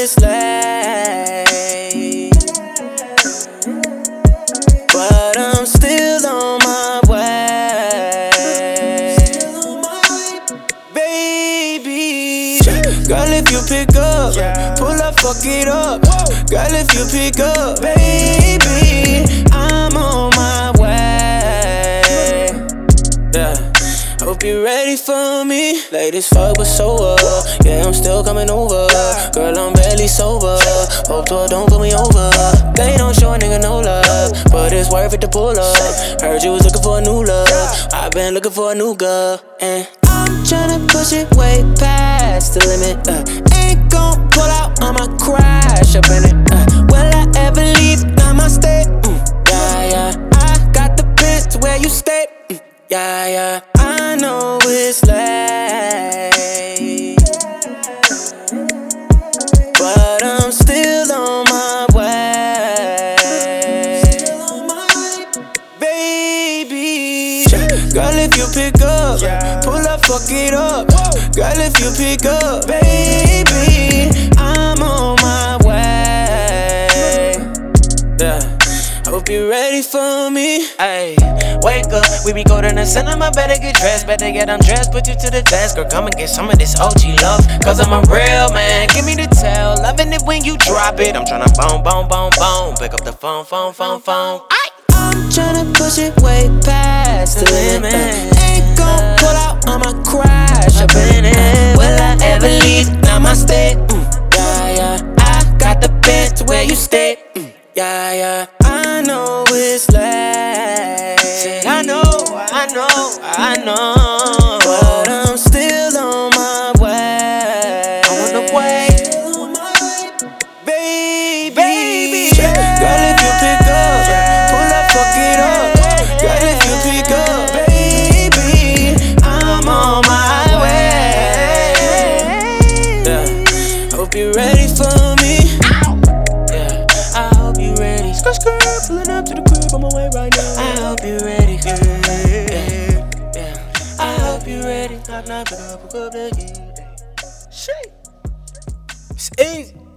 it's late, but I'm still on my way. Baby, girl, if you pick up, pull up, fuck it up. Girl, if you pick up, baby, I'm on my way. Yeah, hope you're ready for me. Late as fuck, but sober. Yeah, I'm still coming over. Girl, I'm barely sober. Hope to don't put me over. They don't show a nigga no love, but it's worth it to pull up. Heard you was looking for a new love. I've been looking for a new girl, and I'm tryna push it way past the limit. Ain't gon' pull out, I'ma crash up in it. Will I ever leave? Not my state. Yeah, yeah. I got the pins to where you stay. Yeah, yeah. I know it's late, but I'm still on my way. Baby, girl, if you pick up, pull up, fuck it up. Girl, if you pick up, baby, I'm on my way. Yeah, hope you're ready for me. Ayy, wake up, we be go to the cinema, better get dressed, better get undressed, put you to the desk, girl, come and get some of this OG love, cause I'm a real man, give me the tell, loving it when you drop it, I'm tryna boom, boom, boom, boom, pick up the phone. I'm tryna push it way past the limit. Ain't gon' pull out, I'ma crash up in it. Will I ever leave? Not my state. Yeah, yeah. I got the bed to where you stay. Yeah, yeah. I know it's late. I know, but I'm still on my way. I'm on the way. Baby, girl, if you pick up, pull up, fuck it up. Girl, if you pick up, baby, I'm on my way. Yeah, hope you're ready for me. Yeah, I hope you're ready. Skirt, pulling up to the crib on my way right now. I hope you're ready, girl. Yeah, I hope you're ready. Knock, knock, pick up the key. Shit, it's easy.